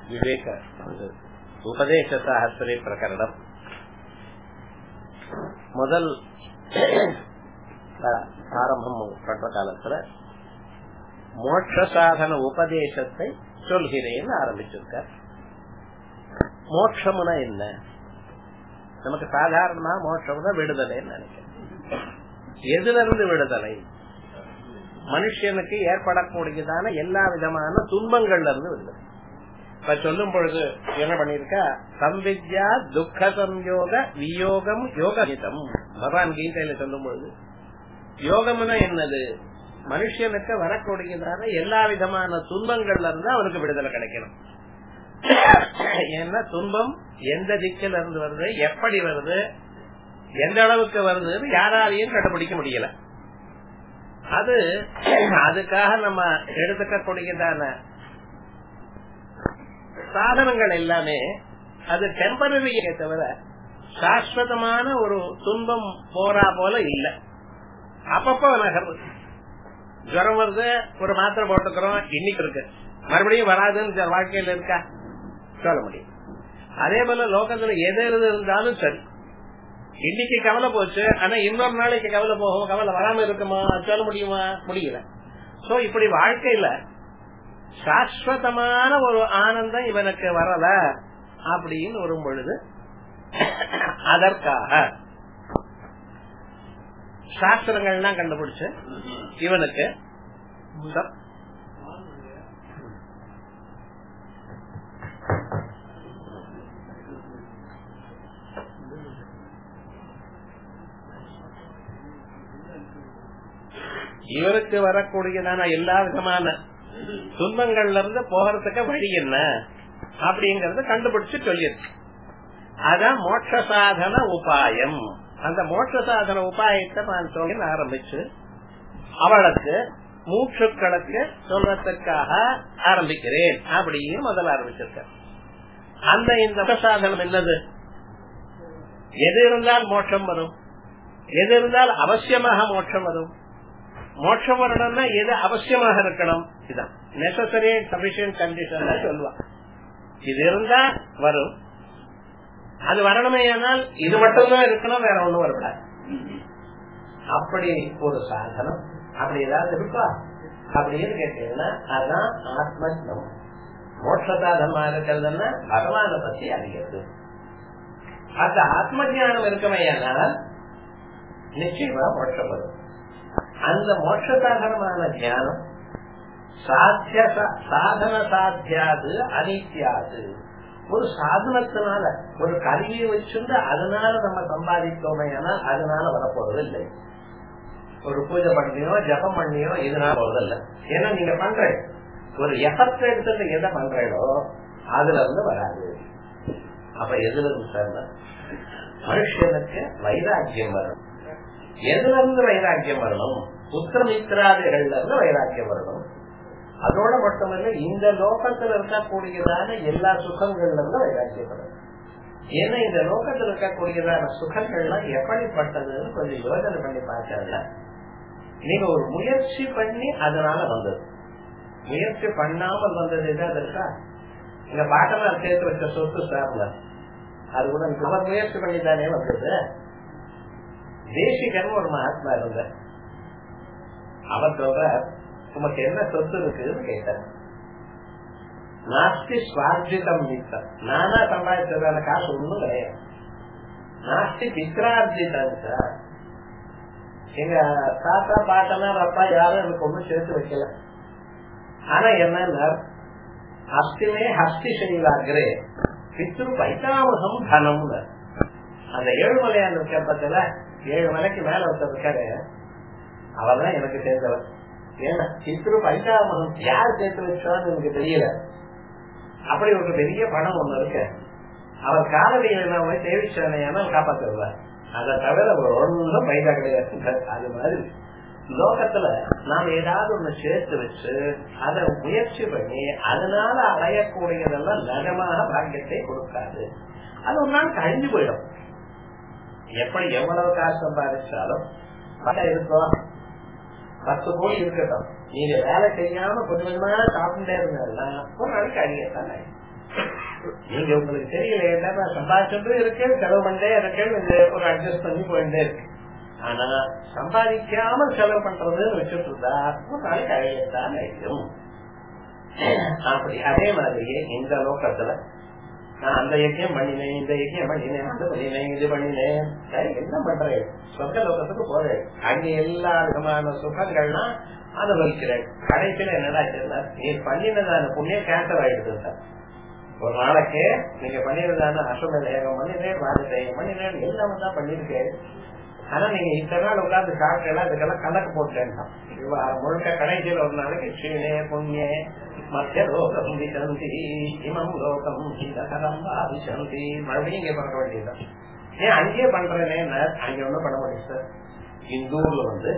விவேக உபதேச சாஸ்திர பிரகரணம் முதல் ஆரம்பம் பண்ற காலத்துல மோட்ச சாதன உபதேசத்தை சொல்கிறேன் ஆரம்பிச்சிருக்க. மோட்சம்னா என்ன? நமக்கு சாதாரணமா மோட்சம்னா விடுதலைன்னு நினைக்கிறேன். எதுல இருந்து விடுதலை? மனுஷனுக்கு ஏற்படக்கூடியதான எல்லா விதமான துன்பங்கள்ல இருந்து விடுதலை. இப்ப சொல்லும் பொழுது என்ன பண்ணிருக்கா, சம்வித்யா துக்க சம்யோக வியோகம் யோகஹிதம். பகவான் கீதையில சொல்லும் பொழுது யோகம்னா என்னது? மனுஷனுக்கு வரக்கூடியதான எல்லா விதமான துன்பங்கள்ல இருந்து அவருக்கு விடுதலை கிடைக்கணும். ஏன்னா துன்பம் எந்த திக்கில இருந்து வருது, எப்படி வருது, எந்த அளவுக்கு வருதுன்னு யாராலையும் கண்டுபிடிக்க முடியல. அதுக்காக நம்ம எடுத்துக்கக்கூடியதான சாதனங்கள் எல்லாமே அது டெம்பரரியே தவிர சாஸ்வதமான ஒரு துன்பம் போறா போல இல்ல. அப்பப்போ நகர்வு. ஜுரம் வருது, ஒரு மாத்திரை போட்டுக்கிறோம், இன்னைக்கு இருக்கு, மறுபடியும் வராதுன்னு வாழ்க்கையில இருக்கா சொல்ல முடியும். அதே போல லோகத்துல எது இருந்தாலும் சரி, இன்னைக்கு கவலை போச்சு, ஆனா இன்னொரு நாளைக்கு கவலை போகும், கவலை வராம இருக்குமா சொல்ல முடியுமா? முடியல. சோ இப்படி வாழ்க்கையில சாஸ்வதமான ஒரு ஆனந்தம் இவனுக்கு வரல அப்படின்னு வரும் பொழுது அதற்காக சாஸ்திரங்கள்லாம் கண்டுபிடிச்சு இவனுக்கு இவருக்கு வரக்கூடியதான எல்லா விதமான துன்பங்கள்ல இருந்து போகிறதுக்கு வழி என்ன அப்படிங்கறத கண்டுபிடிச்சு சொல்லிருக்கு. அதான் மோட்ச சாதன உபாயம். அந்த மோட்ச சாதன உபாயத்தை நான் சொல்ல ஆரம்பிச்சு அவளுக்கு மூச்சுக்களுக்கு சொல்றதுக்காக ஆரம்பிக்கிறேன் அப்படின்னு முதல்ல ஆரம்பிச்சிருக்க. இந்த சாதனம் என்னது? எது இருந்தால் மோட்சம் வரும், எது இருந்தால் அவசியமாக மோட்சம் வரும். மோட்சம் வரணும்னா எது அவசியமாக இருக்கணும்? இதுதான் நெசசரி சபிஷியன்ட் கண்டிஷன் சொல்லுவா. இது இருந்தா வரும், அது வரணுமே. ஆனால் இது மட்டும்தான் இருக்கணும், வேற ஒண்ணும் வரக்கூடாது. அப்படி ஒரு சாதனம் அப்படி ஏதாவது இருக்கா அப்படின்னு கேட்டீங்கன்னா அதுதான் ஆத்ம ஞானம். மோட்ச சாதனமா இருக்கிறதுன்னா பகவானை பத்தி அறிகிறது. அந்த ஆத்ம ஞானம் இருக்குமையானால் நிச்சயமா மோட்சம் வரும். அந்த மோட்ச சாதனமான ஞானம் சாதன சாத்தியாது அனித்தியாது. ஒரு சாதனத்தினால ஒரு கருவியை வச்சிருந்து அதனால நம்ம சம்பாதித்தோமே, ஆனால் அதனால வரப்போறது இல்லை. ஒரு பூஜை பண்ணியோ ஜபம் பண்ணியோ இதனால போறதில்லை. ஏன்னா நீங்க பண்ற ஒரு எஃபர்ட் எடுத்து எதை பண்றீங்களோ அதுல இருந்து வராது. அப்ப எதுல இருந்து மனுஷனுக்கு வைராக்கியம் வரும். எதுல இருந்து வைராக்கியம் வரணும்? புத்திரமித்திராதிகள்ல இருந்து வைராக்கியம் வரணும். அதோட மட்டுமல்ல, இந்த லோகத்தில் இருக்கக்கூடியதான எல்லா சுகங்கள்ல இருந்து வைராக்கியம் வரணும். ஏன்னா இந்த லோகத்தில் இருக்கக்கூடியதான சுகங்கள்லாம் எப்படிப்பட்டதுன்னு கொஞ்சம் யோசனை பண்ணி பார்க்கல. நீங்க ஒரு முயற்சி பண்ணி அதனால வந்தது, முயற்சி பண்ணாமல் வந்தது ஏதாவது இருக்கா? இங்க பாட்டெல்லாம் சேர்த்து வச்ச சொத்து சார்ல அது கூட அவர் முயற்சி பண்ணி தானே வந்தது. தேசிகன் ஒரு மகாத்மா இருந்த அவர் சொல்ற, உமக்கு என்ன சொத்து இருக்குன்னு கேட்டார். நாஸ்தி ஸ்வார்ஜிதம் மித்தம், நானா சம்பாதிச்சதான காசு ஒண்ணும் கிடையாது. நாஸ்தி பித்ரார்ஜிதம் சார், எங்க தாத்தா பாட்டனா அப்பா யாரும் எனக்கு ஒண்ணும் சேர்த்து வைக்கல. ஆனா என்ன அஸ்திமே ஹஸ்தி சைவாகிறே பித்ரு பைத்தாமகம் தனம்னு அந்த ஏழுமலையான இருக்க பத்தில 7 மலைக்கு மேல வச்சிருக்காரு. அவர்தான் எனக்கு சேர்ந்தவர். ஏன்னா பித்ரு பைத்தாமகம் யார் சேர்த்து வச்சான்னு எனக்கு தெரியல. அப்படி ஒரு பெரிய பணம் ஒண்ணு இருக்கு. அவர் காலடியில போய் தேவிச்சான காப்பாத்துவார். அதை தவிர ஒன்றும் பைசா கிடையாது. அது மாதிரி லோகத்துல நாம் ஏதாவது ஒண்ணு சேர்த்து வச்சு அதை முயற்சி பண்ணி அதனால அடையக்கூடியதெல்லாம் நிஜமாக பாக்கியத்தை கொடுக்காது. அது ஒரு நாள் கழிஞ்சு போயிடும். எப்படி எவ்வளவு காசு சம்பாதிச்சாலும் இருக்கும், 10 கோடி இருக்கட்டும், நீங்க வேலை செய்யாம கொஞ்சம் கொஞ்சமா சாப்பிட்டே இருந்தா ஒரு நாளைக்கு அழியத்தானே. நீங்க உங்களுக்கு தெரியல என்ன சம்பாதிச்சுட்டு இருக்கு, செலவு பண்ணிட்டே இருக்கு, ஒரு அட்ஜஸ்ட் பண்ணி போயிட்டே இருக்கு. ஆனா சம்பாதிக்காமல் செலவு பண்றதுன்னு வச்சுட்டு இருந்தா ஒரு நாளைக்கு அழையத்தான் ஆயிடும். அப்படி அதே மாதிரியே இந்த லோகத்துல நான் அந்த யஜ்யம் பண்ணினேன், இந்த யஜ்யம் பண்ணினேன், அது பண்ணினேன், இது பண்ணினேன், என்ன பண்றேன்? சொர்க்க லோகத்துக்கு போறேன், அங்க எல்லா விதமான சுகங்கள்லாம் அனுபவிக்கிறேன். கடைசியில என்னடா நீ பண்ணினதான புண்ணியம் கேன்சல் ஆயிடுது. ஒரு நாளைக்கு நீங்க பண்ணினதான அஸ்வமேத ஏகம் பண்ணினேன், ராஜதேகம் பண்ணினேன், எல்லாமே தான் பண்ணிருக்கேன். ஆனா நீங்க இத்தனை நாள் உட்கார்ந்து சாப்பிட்டா அதுக்கெல்லாம் கணக்கு போட்டேன். முழுக்க கடைசியில் ஒரு நாளைக்கு ஸ்ரீனே புண்ணிய மத்திய லோகம் விசந்தி இமம் லோகம் விசந்தி மறுபடியும் இங்க பண்ண வேண்டியதுதான். ஏன் அங்கேயே பண்றேனே, அங்க ஒண்ணும் பண்ண முடியும் சார். இந்தூர்ல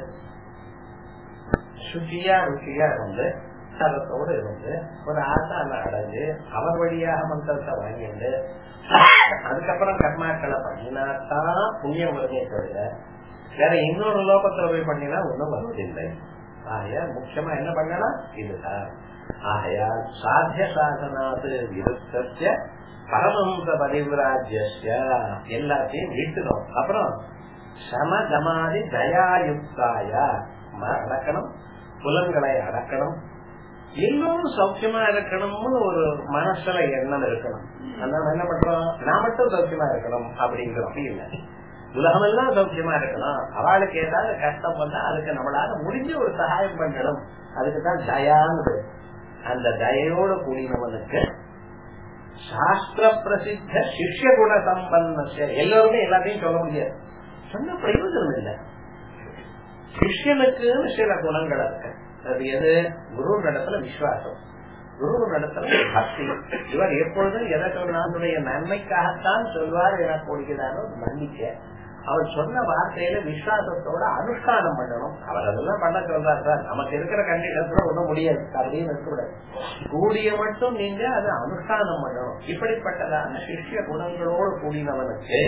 சுச்சியா ருச்சியா சரத்தோடு இருந்து ஒரு ஆசான அடைஞ்சு அவர் வழியாக மந்திரத்தை வாங்கிட்டு அதுக்கப்புறம் கர்மாக்களை பண்ணினாத்தான் புண்ணியம் வருமே தவிர வேற இன்னொரு லோகத்துல போய் பண்ணினா ஒன்னும் வருவதில்லை. ஆகையா முக்கியமா என்ன பண்ணலாம் இதுதான். ஆகையா சாத்திய சாதனாது விருத்தஸ்ய பரமஹம்ச பரிவிராஜ்ய எல்லாத்தையும் வீட்டுடும். அப்புறம் சமதமாதி தயாயுக்தாய அடக்கணும், புலன்களை அடக்கணும், எல்லோரும் சௌக்கியமா இருக்கணும்னு ஒரு மனசுல எண்ணம் இருக்கணும். அதனால என்ன பண்றோம், நான் மட்டும் சௌக்கியமா இருக்கணும் அப்படிங்கிறோம். அப்படி இல்லை, உலகம் எல்லாம் சௌக்கியமா இருக்கணும். அவளுக்கு ஏதாவது கஷ்டம் வந்தா அதுக்கு நம்மளால முடிஞ்ச ஒரு சகாயம் பண்ணணும். அதுக்குதான் தயான்னு. அந்த தயோடு கூடினவனுக்கு சாஸ்திர பிரசித்த சிஷ்ய குண சம்பன்ன எல்லோருமே எல்லாத்தையும் சொல்ல முடியாது, சொன்ன பிரயோஜனம் இல்லை. சிஷ்யனுக்குன்னு சில குணங்கள் இருக்கு. அது எது? குரு நடத்துல விசுவாசம், குரு நடத்துல பக்தி. இவர் எப்பொழுதும் எதை சொன்னாருடைய நன்மைக்காகத்தான் சொல்வார் என கூடுகிறாரோ நம்பிக்கை. அவர் சொன்ன வார்த்தையில விசுவாசத்தோட அனுஷ்டானம் பண்ணணும். அவர் அதெல்லாம் பண்ண சொல்றாரு சார், நமக்கு இருக்கிற கண்டிஷன்ல ஒண்ணும் முடியாது அப்படின்னு இருக்கக்கூடாது. கூடிய மட்டும் நீங்க அதை அனுஷ்டானம் பண்ணணும். இப்படிப்பட்டதான சிஷ்ய குணங்களோடு கூடினவனுக்கு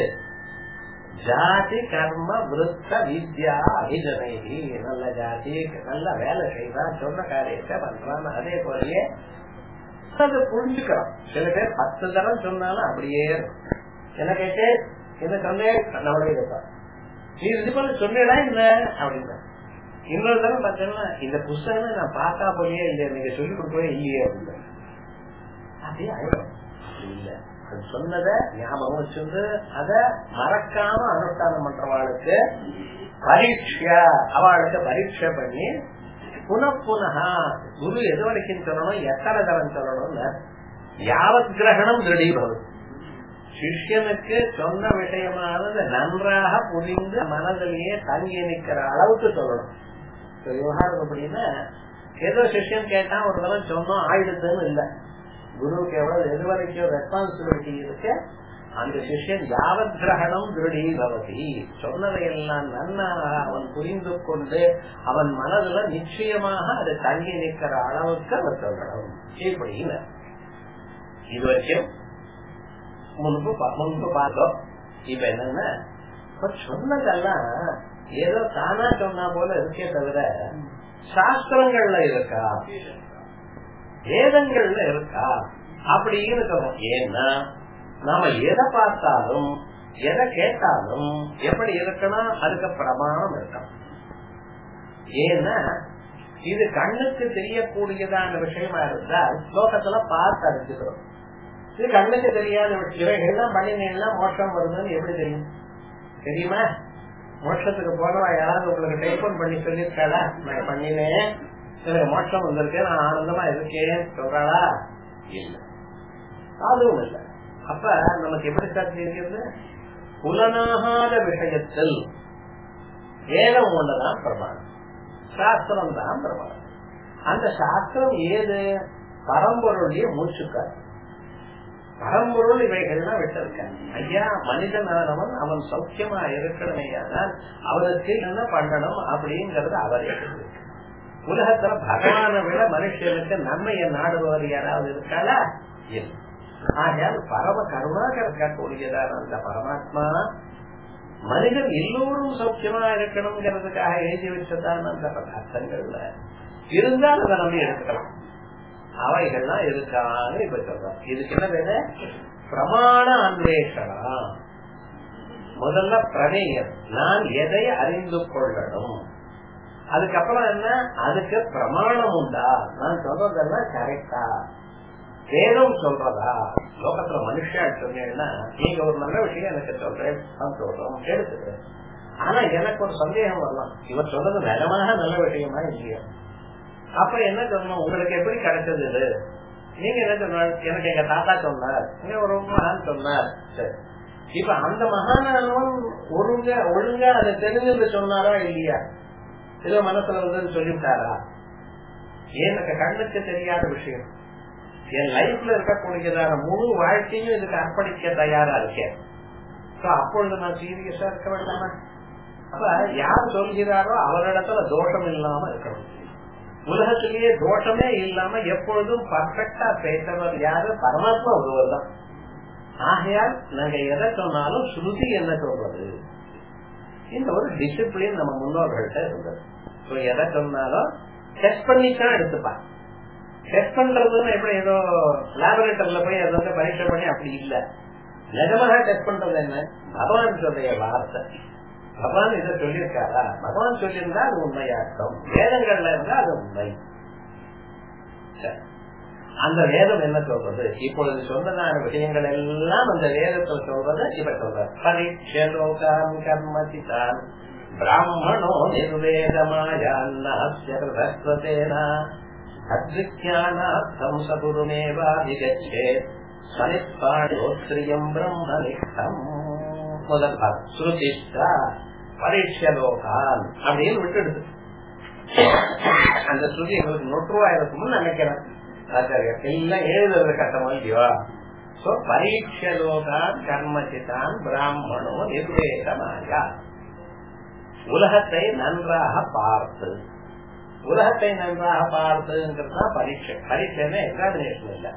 ஜாதி கர்ம விருத்த வித்யா அபிஜனி, நல்ல ஜாதி நல்ல வேலை செய்யறான், சொன்ன காரியத்தை பண்றான். அதே போலயே அதை புரிஞ்சுக்கிறோம். சில பேர் 10 தரம் சொன்னாலும் அப்படியே என்ன கேட்டு என்ன சொன்னேன் நம்மளே இருப்பான், நீ இது போல சொன்னா இல்ல அப்படின்னா. இன்னொரு தரம் பார்த்தோம்னா இந்த புஸ்தகம் நான் பார்த்தா போலயே இல்லையா, நீங்க சொல்லிக் கொடுக்கவே இல்லையே அப்படின்னு அப்படியே ஆயிடும். இல்ல, அது சொன்னதை ஞாபகம் வச்சிருந்து அதை மறக்காம அனுஷ்டானம் பண்றவாளுக்கு பரீட்சா, அவளுக்கு பரீட்சை பண்ணி புனப்புனகா குரு எது வரைக்கும் சொல்லணும், எத்தனை தரம் சொல்லணும்னு யாவத் கிரகணம் திடீபம். சிஷ்யனுக்கு சொன்ன விஷயமானது நன்றாக புரிந்து மனதிலேயே தங்கி நிற்கிற அளவுக்கு சொல்லணும். விவகாரம் அப்படின்னா ஏதோ சிஷ்யன் கேட்டா ஒரு தடவை சொன்னோம் ஆயிடுதுன்னு இல்லை. குருவுக்கு எவ்வளவு எது வரைக்கும் ரெஸ்பான்சிபிலிட்டி இருக்கு, அந்த சிஷ்யன் யாவத் கிரகணம் திருடி பவதி, சொன்னதையெல்லாம் நன்னாக அவன் புரிந்து கொண்டு அவன் மனதுல நிச்சயமாக அது தங்கி நிற்கிற அளவுக்கு அவர் சொல்லணும். இப்படின்னு இது வரைக்கும் முன்பு பார்த்தோம். இப்ப என்னன்னா சொன்னதெல்லாம் ஏதோ தானா சொன்னா போல இருக்கே தவிர சாஸ்திரங்கள்ல இருக்கா, வேதங்கள்ல இருக்கா அப்படின்னு இருக்கணும். ஏன்னா நாம எதை பார்த்தாலும் எதை கேட்டாலும் எப்படி இருக்கணும், அதுக்கு பிரமாணம் இருக்கணும். ஏன்னா இது கண்ணுக்கு தெரியக்கூடியதான விஷயமா இருந்தா லோகத்துல பார்த்து அறிஞ்சுக்கிறோம். இது கண்ணுக்கு தெரியாத இவைகள்லாம் பண்ணினீங்கன்னா மோட்சம் வருதுன்னு எப்படி தெரியும்? தெரியுமா? மோட்சத்துக்கு போனவா யாராவது உங்களுக்கு டெலிபோன் பண்ணி சொல்லிருக்காளா, நான் பண்ணினேன் எனக்கு மோட்சம் வந்திருக்கேன் நான் ஆனந்தமா இருக்கேன் சொல்றாளா? இல்ல, அதுவும் இல்ல. அப்ப நமக்கு எப்படி சார் தெரிகிறது? புலனாகாத விஷயத்தில் வேதம் ஒன்றுதான் பிரமாணம், சாஸ்திரம் தான் பிரமாணம். அந்த சாஸ்திரம் ஏது? பரம்பொருடைய மூச்சுக்கார். பரம்பொருள் இவைகள்லாம் விட்டிருக்காங்க. ஐயா மனிதனானவன் அவன் சௌக்கியமா இருக்கணுமையானால் அவனுக்கு என்ன பண்ணணும் அப்படிங்கறது அவர் இருக்கு. உலகத்துல பகவானை விட மனுஷனுக்கு நன்மையை நாடுபவர் யாராவது இருக்காளா? இல்லை. ஆகையால் பரம கருணாக இருக்கக்கூடியதான அந்த பரமாத்மா மனிதன் எல்லோரும் சௌக்கியமா இருக்கணும்ங்கிறதுக்காக எழுதி வச்சதான அந்த பதார்த்தங்கள்ல இருந்தால் அதை நம்பி எடுத்துக்கலாம். அவைகள்லாம் இருக்கான்னு இப்ப சொல்றோம். இதுக்கு என்ன பேரு? பிரமாண அன்வேஷனா. முதல்ல பிரமேயம், நான் எதை அறிந்து கொள்ளணும். அதுக்கப்புறம் என்ன, அதுக்கு பிரமாணம் உண்டா, நான் சொல்றதெல்லாம் கரெக்டா, வேதம் சொல்றதா. லோகத்துல மனுஷா சொன்னீங்கன்னா நீங்க ஒரு நல்ல விஷயம் எனக்கு சொல்றேன், சந்தோஷம் எடுத்துக்கிறேன். ஆனா எனக்கு ஒரு சந்தேகம் வரலாம், இவர் சொல்றது நிஜமாக நல்ல விஷயமா இல்லையா? அப்ப என்ன சொல்லணும், உங்களுக்கு எப்படி கிடைச்சது இது? நீங்க என்ன சொன்னார், எனக்கு எங்க தாத்தா சொன்னார், ஒரு மகான் சொன்னார். சரி, இப்ப அந்த மகானவன் ஒழுங்கா அதை தெரிஞ்சு சொன்னாரா இல்லையா? ஏதோ மனசுல வந்து சொல்லிவிட்டாரா? எனக்கு கண்ணுக்கு தெரியாத விஷயம், என் லைஃப்ல இருக்கக்கூடியதான முழு வாழ்க்கையும் இதுக்கு அர்ப்பணிக்க தயாரா இருக்கேன். அப்பொழுது நான் சீரியஸா இருக்க வேண்டாமா? அப்ப யார் சொல்கிறாரோ அவரிடத்துல தோஷம் இல்லாம இருக்கணும். உலகத்திலேயே தோஷமே இல்லாம எப்பொழுதும் பர்ஃபெக்டா பேசுறவர் யாரு? பரமாத்மா ஒருவர் தான். ஆகையால் நாங்க எதை சொன்னாலும் ஸ்ருதி என்ன சொல்றது, இந்த ஒரு டிசிப்ளின் நம்ம முன்னோர்கள்ட்ட இருந்தது. எதை சொன்னாலும் டெஸ்ட் பண்ணித்தான் எடுத்துப்பா. டெஸ்ட் பண்றதுன்னு எப்படி ஏதோ லேபரேட்டரியில போய் அதை வந்து பரீட்சை பண்ணி அப்படி இல்ல. நிஜமாக டெஸ்ட் பண்றது என்ன? பகவான் சொல்ற வார்த்தை, பகவான் இதை சொல்லியிருக்காரா? பகவான் சொல்லியிருந்தா அது உண்மையாட்டம், வேதங்கள்ல இருந்தா அது உண்மை. அந்த வேதம் என்ன சொல்றது? இப்பொழுது சொன்னதான விஷயங்கள் எல்லாம் அந்த வேதத்தில் சொல்றது. இப்ப சொல்ற பரீட்சலோகான் கர்மசிதான் பிராமணோ நிர்வேதமாயான்னேனா அத்விஜானார்த்தம் சகுருமேவாதிகச்சே சனிப்பாடோத்ரியம் பிரம்மனிஷ்டம். முதல் ஸ்ருதிஷ்டா பரீட்சலோகான் அப்படின்னு விட்டுடுது. அந்த ஸ்ருதி எங்களுக்கு நொற்றுவா இருக்கும்னு நினைக்கிறேன். எல்லாம் எழுதுறது கட்டமா இல்லையா? பரீட்சலோகான் கர்மசிதான் பிராமணோ நிர்வேதமாயா. உலகத்தை நன்றாக பார்த்து, உலகத்தை நன்றாக பார்த்துங்கிறது பரீட்சை. பரீட்சைன்னா எக்ஸாமினேஷன் இல்ல,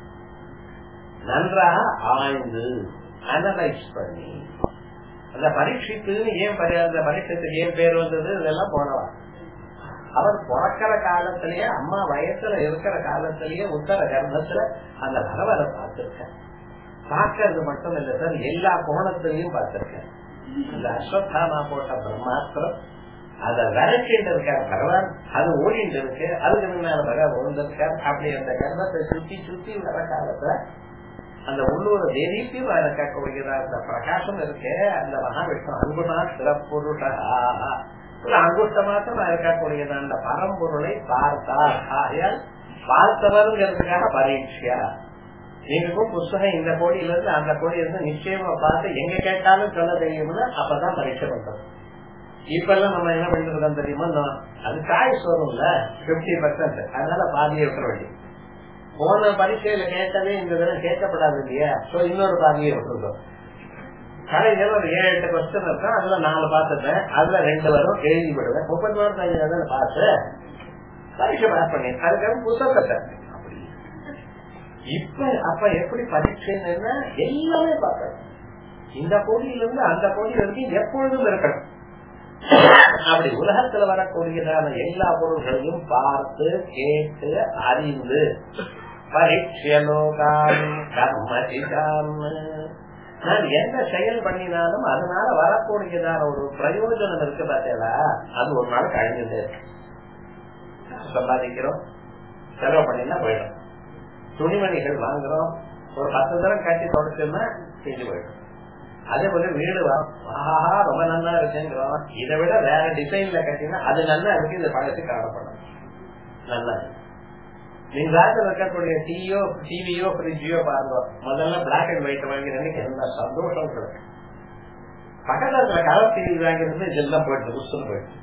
நன்றாக ஆய்ந்து அனலைஸ் பண்ணி. அந்த பரீட்சித்துன்னு ஏன் அந்த பரீட்சத்துக்கு ஏன் பேர் வந்தது? இதெல்லாம் போனவா அவர் பிறக்கிற காலத்திலேயே, அம்மா வயசுல இருக்கிற காலத்திலேயே உத்தர கர்ப்பத்துல அந்த பகவரை பார்த்திருக்கேன். பார்க்கறது மட்டும் இல்ல சார், எல்லா கோணத்திலையும் பார்த்திருக்கேன். இந்த அஸ்வத்தாமா போட்ட பிரம்மாஸ்திரம் அதை விரட்டிட்டு இருக்கார் பகவான், அது ஓடிட்டு இருக்கு, அதுக்கு முன்னால பகவான் ஓடிருக்கார். அப்படி அந்த கர்ப்பத்தை சுத்தி சுத்தி வர காலத்துல அந்த உள்ளூர தேவிக்கு இருக்கக்கூடிய அந்த பிரகாசம் இருக்கு. அந்த மகாவிஷ்ணு அன்புனா சிறப்புருஷா, ஒரு அங்குஷ்ட மாத்திரம் இருக்கக்கூடியது அந்த பரம்பொருளை பார்த்தார். ஆகையால் பார்த்தவருங்கிறதுக்காக பரீட்சையா. எங்களுக்கும் புஸ்தகம் இந்த கோடியில இருந்து அந்த கோடியில இருந்து நிச்சயமா பார்த்து எங்க கேட்டாலும் சொல்ல தெரியும்னா அப்பதான் பரீட்சை பண்றோம். இப்ப எல்லாம் நம்ம என்ன பண்ணிருக்கோம் தெரியுமா? அது சாய்ஸ் வரும்ல 50%, அதனால பாதியை விட்டுற வேண்டிய. போன பரீட்சையில கேட்டதே இந்த தினம் கேட்கப்படாது இல்லையா? இன்னொரு பாதியை விட்டுருக்கோம். கடைசியில் ஒரு 7-8 கொஸ்டின் இருக்கும், அதுல 4 பார்த்துட்டேன், அதுல 2 வரும், எழுதி விடுவேன். 30 மாதம் பார்த்து பரீட்சை பாஸ் பண்ணி அதுக்காக புத்தகத்தை அப்படி. இப்ப அப்ப எப்படி பரீட்சைன்னு எல்லாமே பார்க்கணும். இந்த கோடியிலிருந்து அந்த கோடி வரைக்கும் எப்பொழுதும் இருக்கணும். அப்படி உலகத்துல வரக்கூடியதான எல்லா பொருள்களையும் பார்த்து கேட்டு அறிந்து பரீட்சலோகான் கர்மசிதான். நான் என்ன செயல் பண்ணினாலும் அதனால வரக்கூடியதான ஒரு பிரயோஜனம் இருக்கு பார்த்தீங்களா? அது ஒரு நாள் கழிஞ்சது. சம்பாதிக்கிறோம், செலவு பண்ணினா போயிடும். துணிமணிகள் வாங்குறோம், ஒரு 10 தரம் கட்டி தொடச்சோம்னா செஞ்சு போயிடும். அதே போல வீடு ஆஹா ரொம்ப நல்லா இருக்குங்கிறோம், இதை விட வேற டிசைன்ல கட்டினா அது நல்லா இருக்கு, இதை பழச்சு கவலைப்படும் நல்லா. நீங்க ராஜ்ல இருக்கக்கூடிய டிவியோ ஃப்ரிட்ஜோ பாருங்க, முதல்ல பிளாக் அண்ட் ஒயிட் வாங்கிறதுக்கு என்ன சந்தோஷம் இருக்கு. பக்கத்துல கலர் டிவி வாங்கிறது இதெல்லாம் போயிட்டு புஷ்டம் போயிட்டு.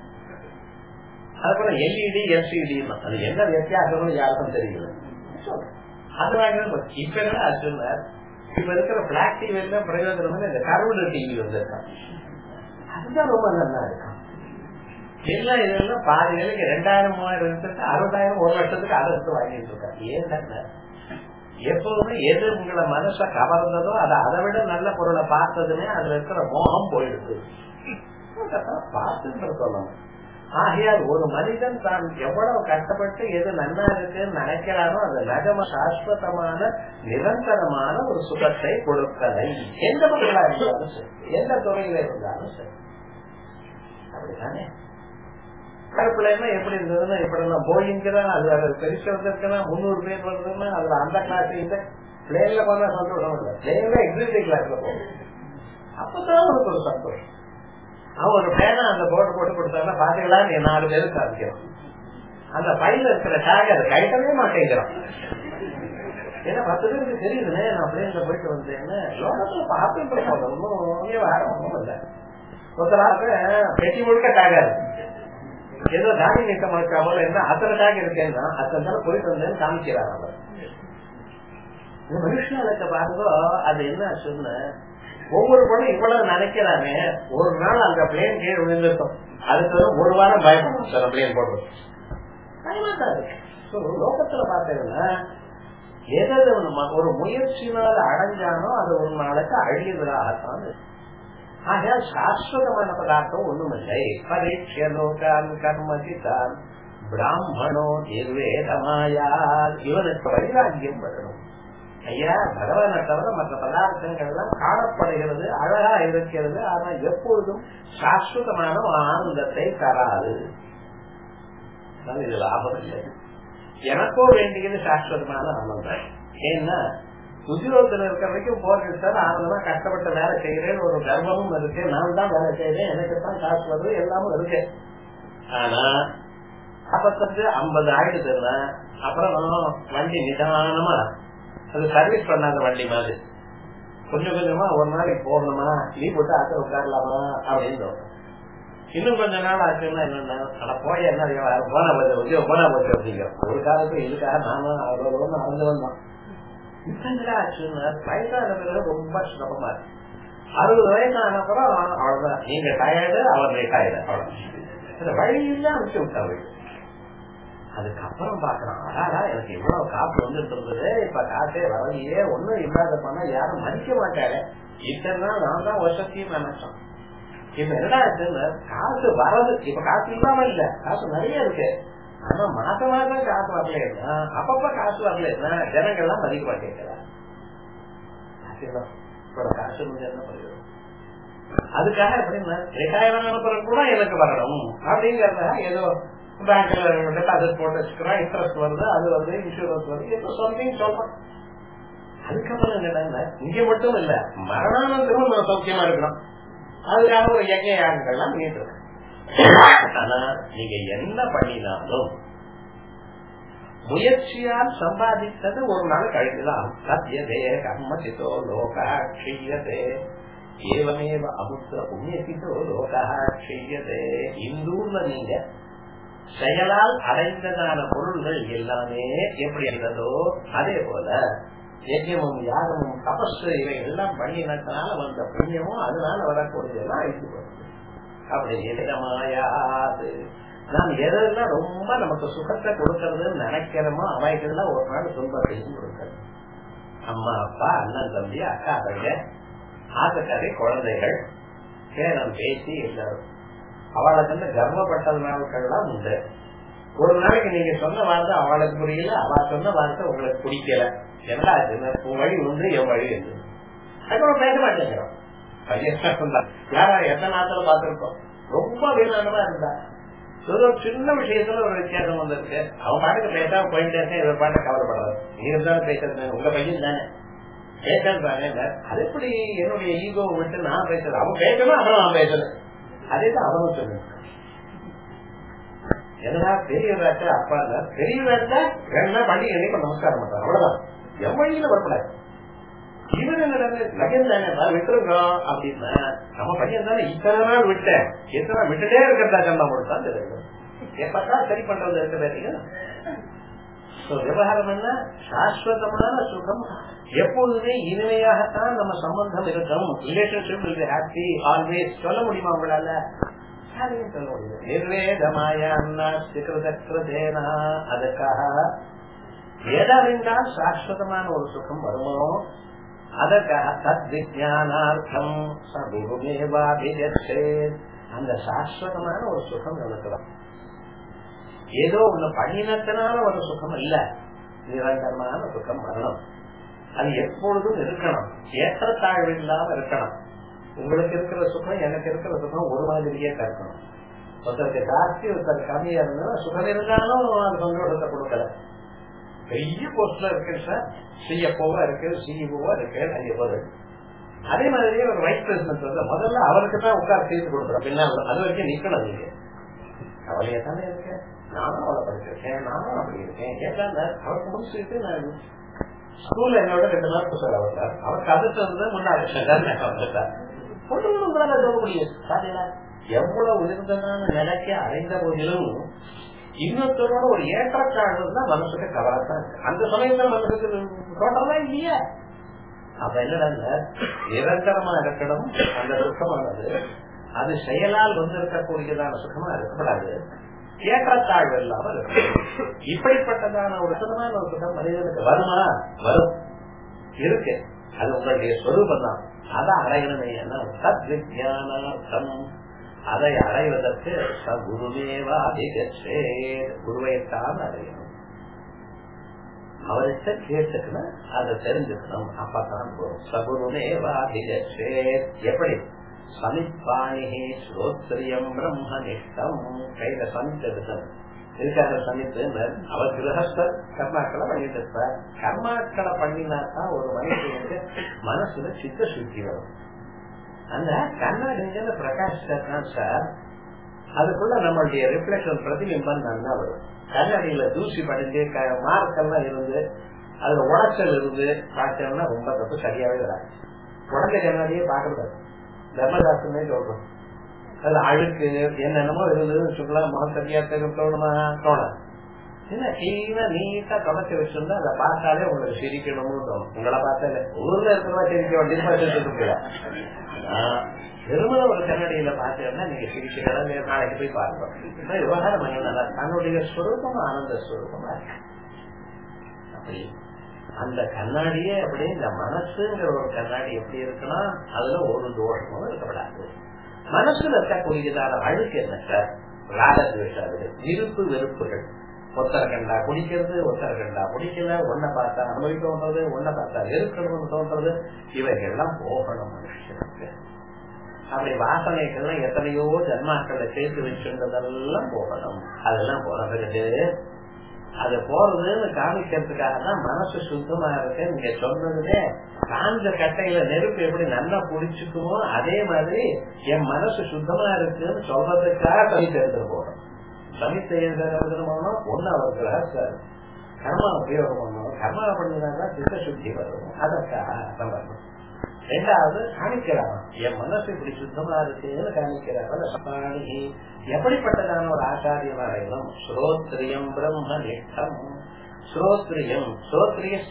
அதுபோல எல்இடி எல்சிடி அது என்ன வித்தியாசம்னு யாருக்கும் தெரியல. அது வாங்கிறது இப்ப என்ன சொன்னார், இப்ப இருக்கிற பிளாக் டிவி எல்லாம் பிரயோஜனம் இந்த கருவுட டிவி வந்துருக்கான், அதுதான் ரொம்ப நல்லா இருக்கும். எல்லாம் இதெல்லாம் பாதி வேலைக்கு 2000-3000 60,000 1 லட்சத்துக்கு அதை வாங்கிட்டு இருக்காங்க. ஏன் எப்பவுமே எது உங்களை மனச கவர்ந்ததோ அதை விட நல்ல பொருளை பார்த்ததுமே அதுல இருக்கிற மோகம் போயிடுது. பார்த்துட்டு சொல்லணும். ஆகையால் ஒரு மனிதன் தான் எவ்வளவு கஷ்டப்பட்டு எது நன்னா இருக்குன்னு நினைக்கிறானோ அது நகம சாஸ்வதமான நிரந்தரமான ஒரு சுகத்தை கொடுக்கலை. எந்த மக்களா இருந்தாலும் சரி, எந்த துறையில இருந்தாலும் சரி. அப்படித்தானே பிள்ளைன்னா எப்படி இருந்ததுன்னா இப்ப நான் போயிங்கிறேன், அது பெருசு வந்திருக்குன்னா 300 பேர் வருதுன்னா அதுல அந்த கிளாஸ் இந்த பிளேன்ல போனா சந்தோஷம் இல்லை, பிளேன்ல எக்ஸிபிட்டிவ் கிளாஸ்ல போகும். அப்பதான் அவனுக்கு ஒரு சந்தோஷம். அவன் ஒரு பேனா அந்த போட்டு கொடுத்தாங்கன்னா பாத்தீங்களா நீ 4 பேருக்கு சாதிக்கிறோம். அந்த பையில இருக்கிற டாக் அதை கைட்டவே மாட்டேங்கிறான். ஏன்னா 10 பேருக்கு தெரியுதுன்னு நான் பிளேன்ல போயிட்டு வந்தேன்னு லோகத்துல பார்த்துட்டு போதும் ஆரம்பமும் இல்லை. ஒருத்தராக பெட்டி முழுக்க டாகாது, ஏதோ தாடி நீக்க மாட்டாமோ என்ன அத்தனை டாக் இருக்கேன்னா அத்தனை போயிட்டு வந்தேன்னு காமிக்கிறார். அவர் இந்த மனுஷனுக்கு பாருங்க அது என்ன சொன்ன ஒவ்வொரு பொண்ணும் இவ்வளவு நினைக்கிறானே ஒரு நாள் அந்த பிளேன் கீழே விழுந்துட்டோம், அதுக்கு ஒரு வாரம் பயப்படும் சார் பிளேன் போடுறது பயமாதான் இருக்கு. லோகத்துல பார்த்தீங்கன்னா எதாவது ஒரு முயற்சினால அடைஞ்சானோ அது ஒரு நாளைக்கு அழியதாகத்தான். ஆக சாஸ்வதமான பதார்த்தம் ஒண்ணுமில்லை. பரீட்சலோகான் கர்மசிதான் பிராமணோ நிர்வேதமாயா. இவனுக்கு வைராக்கியம் வரணும். ஐயா பகவானை தவிர மற்ற பதார்த்தங்கள் எல்லாம் காணப்படுகிறது, அழகா இருக்கிறது, ஆனா எப்பொழுதும் சாஸ்வதமான ஆனந்தத்தை தராது. இது லாபம் இல்லை. எனக்கோ வேண்டியது சாஸ்வதமான ஆனந்தம். ஏன்னா உத்தியோகத்துல இருக்கிற வரைக்கும் போறேன் சார், ஆனந்தமா கஷ்டப்பட்ட வேலை செய்யறேன்னு ஒரு கர்வமும் இருக்கு. நான் தான் வேலை செய்யறேன், எனக்கு தான் காசு வருது, எல்லாமும் இருக்கு. ஆனா அப்பத்துக்கு 50 ஆயிடுதுன்னா அப்புறம் வண்டி நிதானமா அது சர்வீஸ் பண்ணாத வண்டி மாதிரி கொஞ்சம் கொஞ்சமா ஒரு நாளைக்கு போகணுமா, லீவ் போட்டு ஆக்க உட்காரலாமா அப்படின்னு. இன்னும் கொஞ்ச நாள் ஆச்சுன்னா என்னன்னா போய என்ன போனா போச்சு போனா போச்சு அப்படிங்கிற ஒரு காலத்துல இதுக்காக நானும் அவ்வளவு நடந்து வந்தோம். இப்ப ஆச்சுன்னா வயசான பிறகு ரொம்ப சிரமமா இருக்கு. 60 வயசான அப்புறம் அவ்வளவுதான், நீங்க டயர்டு அவர் டயர்டு, அவ்வளவு வழி இல்ல அனுப்பிச்சு விட்டாரு. அதுக்கப்புறம் பாக்குறான் அடாடா எனக்கு இவ்வளவு காசு வந்துட்டு இருந்தது, இப்ப காசே வரலையே, ஒண்ணும் இல்லாத பண்ணா யாரும் மதிக்க மாட்டாரு. இத்தனை நாள் நான் தான் வருஷத்தையும் நினைச்சோம். இப்ப என்னடா காசு வரது, இப்ப காசு இல்லாம இல்ல, காசு நிறைய இருக்கு. ஆனா மாசம் மாசம் காசு வரலன்னா அப்பப்ப காசு வரலன்னா ஜனங்கள்லாம் மதிக்க மாட்டேங்கிறாங்க. காசு என்ன பண்ணுறது? அதுக்காக எப்படின்னா ரிட்டையர் அனுப்புறது கூட எனக்கு வரணும் அப்படிங்கறத ஏதோ பேங்க்ல டெபாசிட் போட்டு வச்சுக்கிறோம், இன்ட்ரெஸ்ட் வருது, அது வந்து இன்சூரன்ஸ் வருது, ஏதோ சம்திங் சொல்றோம். அதுக்கப்புறம் என்னன்னா இங்க மட்டும் இல்ல மரணானந்தரும் நம்ம சௌக்கியமா இருக்கணும். அதுக்காக ஒரு யஜ்ஞ யாகங்கள்லாம் பண்ணிட்டு இருக்கு. ஆனா நீங்க என்ன பண்ணினாலும் முயற்சியால் சம்பாதித்தது ஒரு நாள் கழித்துதான். சத்யதே கர்மசிதோ லோகாட்சியதே ஏவமேவ அமுத்திர புண்ணியசிதோ லோகாட்சியதே. இந்தூர்ல நீங்க செயலால் அடைந்ததான பொருள்கள் எல்லாமே எப்படி இருந்ததோ அதே போல யஜ்யமும் யாகமும் தபஸ் இவை எல்லாம் பண்ணினதுனால வந்த புண்ணியமும் அதனால வரக்கூடியதெல்லாம் அழித்து போகுது. அப்படி எதிரமாயாது நாம் எதெல்லாம் ரொம்ப நமக்கு சுகத்தை கொடுக்கறதுன்னு நினைக்கிறோமோ அவைகள்லாம் ஒரு நாள் துன்பத்தையும் கொடுக்கறது. அம்மா அப்பா அண்ணன் தம்பி அக்கா தங்க ஆசைக்காரி குழந்தைகள் பேரம் பேசி எல்லாரும் அவளுக்கு வந்து கர்வப்பட்டது நாட்கள்லாம் உண்டு. ஒரு நாளைக்கு நீங்க சொன்ன வார்த்தை அவளுக்கு புரியல, அவ சொன்ன வார்த்தை உங்களுக்கு பிடிக்கல, என்ன வழி ஒன்று என் வழி என்று அதுக்கப்புறம் பேச மாட்டேங்கிறோம். யாரா எத்தனை நாட்கள் பார்த்திருக்கோம், ரொம்ப வீணானதா இருந்தா ஒரு சின்ன விஷயத்துல ஒரு வித்தியாசம் வந்திருக்கு. அவன் பாட்டுக்கு பேசாம போயிட்டே இருக்கேன், இவர் பாட்டு கவலைப்படுறாரு. நீங்க இருந்தாலும் பேசுறது உங்க பையன் தானே பேசுறாங்க. அது எப்படி என்னுடைய ஈகோ விட்டு நான் பேசுறேன், அவன் பேசணும் அப்புறம் நான் பேசுறேன், அதேதான் அவனும் சொல்லுங்க. என்னடா பெரியவராச்சா அப்பா இல்ல, பெரியவராச்சா வேணா பண்டிகை நமஸ்காரம் பண்றாங்க, அவ்வளவுதான், என் வழியில வரக்கூடாது. இவன் என்ன நகன் தானே விட்டுருக்கோம் அப்படின்னா நம்ம பையன் தானே இத்தனை நாள் விட்டேன், எத்தனை விட்டுட்டே இருக்கிறதா கண்ணா மட்டும் தெரியும். எப்பட்டா சரி பண்றது இருக்கு. விவகாரம் என்ன, சாஸ்வதமான சுகம் எப்பொழுதுமே இனிமையாகத்தான் நம்ம சம்பந்தம் இருக்கும். ரிலேஷன்ஷிப் இல் பி ஹாப்பி ஆல்வேஸ் சொல்ல முடியுமா உங்களால? சொல்ல முடியும். நிர்வேதமாயேனா அதுக்காக எதறிந்தால் சாஸ்வதமான ஒரு சுகம் வருமோ அதற்காக தத் விஜயானார்த்தம் அந்த சாஸ்வதமான ஒரு சுகம் நடக்கலாம். ஏதோ ஒண்ணு பண்ணினத்தினால ஒரு சுகம் இல்ல, நிரந்தரமான சுகம் வரணும். அது எப்பொழுதும் இருக்கணும், ஏற்றத்தாழ்வு இல்லாம இருக்கணும். உங்களுக்கு இருக்கிற சுகம் எனக்கு இருக்கிற சுகம் ஒரு மாதிரியே இருக்கணும். ஒருத்தருக்கு ஜாஸ்தி ஒருத்தருக்கு கம்மியா இருந்தா சுகம் இருந்தாலும் அது சந்தோஷத்தை கொடுக்கல. பெரிய போஸ்ட்ல இருக்கு சார், சிஎஃப்ஓவா இருக்கு, சிஇஓவா இருக்கு, அங்கே போது. அதே மாதிரி ஒரு வைஸ் பிரசிடன்ட் வந்து முதல்ல அவருக்கு தான் உட்கார சேர்த்து கொடுக்குறோம். பின்னா அது வரைக்கும் நிக்கணும். நீங்க கவலையா தானே இருக்க, நானும் அவளை படிச்சிருக்கேன், நானும் அப்படி இருக்கேன். ஏன்னா அவருக்கு முடிச்சுட்டு நான் ஸ்கூல்ல என்னோட 2 மார்க் சார் அவர் சார், அவருக்கு அதுக்கு முன்னாடி உங்களால சொல்ல முடியும். எவ்வளவு உயர்ந்ததான நிலைக்கு அடைந்த போதிலும் இன்னொருத்தரோட ஒரு ஏற்றத்தாழ்வு தான் மனசுக்கு கவலைத்தான் இருக்கு. அந்த சமயத்துல மனசுக்கு டோட்டலா இல்லையா? அப்ப என்னடா நிரந்தரமா இருக்கணும் அந்த சுகமானது. அது செயலால் இருக்கக்கூடியதான சுகமா இருக்கக்கூடாது, ஏற்றத்தாழ்வு இல்லாம இருக்கணும். இப்படிப்பட்டதான ஒரு சுகமான ஒரு சுகம் மனிதனுக்கு வருமா? வரும், இருக்கு. அது உங்களுடைய சொரூபம் தான். அதை அடையணுமே சத் விஜயானார்த்தம். அதை அடைவதற்கு குருவைத்தான் அடையணும். அவர்கிட்ட கேட்டுக்கணும், அதை தெரிஞ்சுக்கணும். அப்பதான் போகும். சகுருமேவாதிகே. எப்படி சமிப்பாணிகே ஸ்ரோத்ரியம் பிரம்மனிஷ்டம். கையில சமித்தெடுத்தல் இருக்காக சமித்து அவர் கிரகஸ்தர் கர்மாக்களை பண்ணிட்டு இருப்பார். கர்மாக்களை பண்ணினாதான் ஒரு மனுஷனுக்கு மனசுல சித்த சுத்தி வரும். அந்த கண்ணாடிங்கிற பிரகாஷ் சார், அதுக்குள்ள நம்மளுடைய ரிஃப்ளெக்ஷன் பிரதிபிம்பம் நல்லா வரும். கண்ணாடியில தூசி படிஞ்சு மார்க்கெல்லாம் இருந்து அதுல உடச்சல் இருந்து பார்த்தோம்னா ரொம்ப தப்பு, சரியாவே வராது. உடஞ்ச கண்ணாடியே பாக்குறது தர்மசாஸ்திரமே சொல்றோம். அதுல அழுக்கு என்னென்னமோ இருந்ததுன்னு சொல்லலாம், முகம் சரியா தோணுமா? தோணாது. என்ன கிளீனா நீட்டா தொடச்சி வச்சிருந்தா அதை பார்த்தாலே உங்களுக்கு சிரிக்கணும்னு தோணும். உங்களை பார்த்தாலே ஊர்ல இருக்கிறவா சிரிக்க வேண்டிய திருமண ஒரு கண்ணாடியில பார்த்தீங்கன்னா நீங்க சிரிக்கிறதா நாளைக்கு போய் பார்ப்போம். விவகாரம் நல்லா தன்னுடைய ஸ்வரூபம் ஆனந்த ஸ்வரூபமா இருக்கு. அப்படி அந்த கண்ணாடியே அப்படி இந்த மனசுங்கிற ஒரு கண்ணாடி எப்படி இருக்குன்னா அதுல ஒரு தோஷமும் இருக்கப்படாது. மனசுல இருக்கக்கூடியதான அழுக்கு என்ன சார்? ராகத்வேஷாது, விருப்பு வெறுப்புகள். ஒத்தர கண்டா குடிக்கிறது, ஒத்தர கண்டா குடிக்கல, ஒன்ன பார்த்தா அனுபவிக்க தோன்றது, ஒன்ன பார்த்தா வெறுக்கணும்னு தோன்றது. இவைகள்லாம் போகணும் மனுஷனுக்கு. அப்படி வாசனைகள்லாம் எத்தனையோ ஜன்மாக்களை சேர்த்து வச்சுன்றதெல்லாம் போகணும். அதெல்லாம் போறது அது போறதுன்னு காமிக்கிறதுக்காக தான் மனசு சுத்தமா இருக்கு. நீங்க சொன்னதுலே காஞ்ச கட்டையில நெருப்பு எப்படி நல்லா புடிச்சுக்குமோ அதே மாதிரி என் மனசு சுத்தமா இருக்குன்னு சொல்றதுக்காக சமித்த எடுத்துட்டு போகணும். சமித்த எழுதணும் ஒண்ணு அவருக்கு கர்மா உபயோகம் பண்ணணும். கர்மா பண்ணிதான் சித்த சுத்தி வரும். அதற்காக சம்பந்தம். ரெண்டாவது காணிக்கிறாங்க, என் மனசு இப்படி சுத்தமா இருக்குன்னு காணிக்கிறாங்க. எப்படிப்பட்டதான ஒரு ஆச்சாரியனாலும் ஸ்ரோத்ரியம் பிரம்ம நிஷ்டம். ஸ்ரோத்ரியம் ஸ்ரோத்ரிய